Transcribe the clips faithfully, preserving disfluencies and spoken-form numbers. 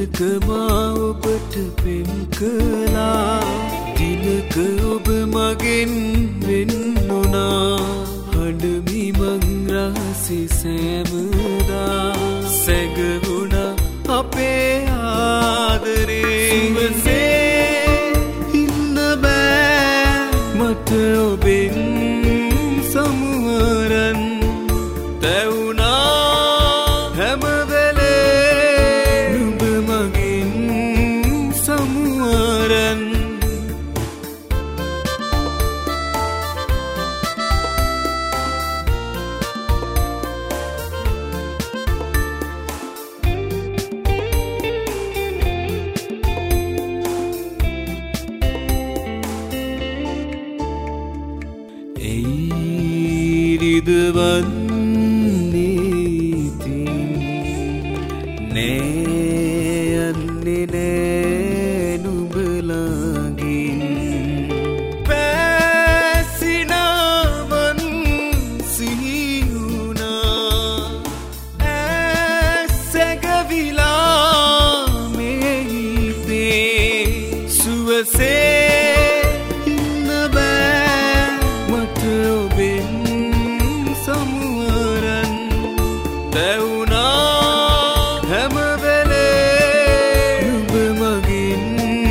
දිනක මා ඔබට පෙම් කළා දිනක ඔබ මගෙන් වෙන් වුණා හඬමි මං රහසි සෑමදා සැඟවුණා අපේ ආදරේ සුවසේ ඉන්න බෑ මට ඔබෙන් සමුවරන් තැවුණා හැම වෙලේ නුඹ මගෙන් සමුවරන් රිදවන්නේතින් නෑ යන්නේ නෑ නුඹලාගෙන් පැසිනාමන් සිහිවුණා ඇසැගවිලා මේ හිතේ සුවසේ ඉන්න බෑ මට ඔබෙන් සමුවරන් තැවුණා හැම වෙලේ නුඹ මගෙන්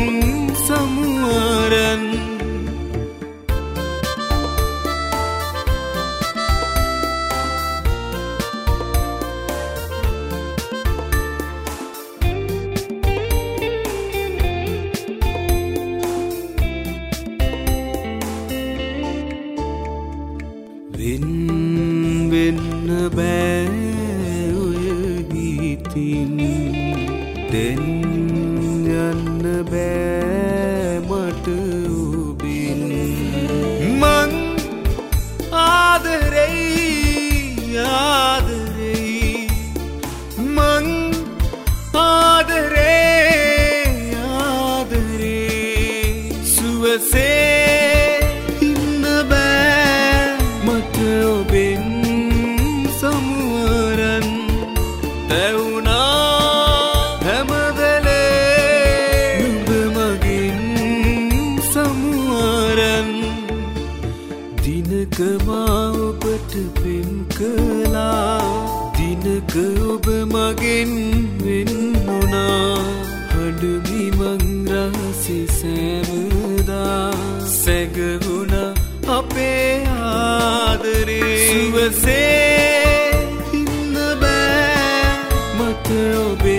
සමුවරන් වෙන් වෙන්න බෑ ඔය ගීතින් දෙන් යන්න බෑ මට ඔබෙන් මං ආදරෙයි ආදරෙයි මං ආදරෙයි ආදරෙයි සුවසේ ඉන්න බෑ මට ඔබෙන් සමුවරන් තැවුණා හැම වෙලේ නුඹ මගෙන් සමුවරන් දිනක මා ඔබට පෙම් කළා දිනක ඔබ මගෙන් වෙන් වුණා හඬමි මං රහසි සෑමදා සැඟවුණා අපේ ආදරේ සුවසේ ඉන්න බෑ මට ඔබේ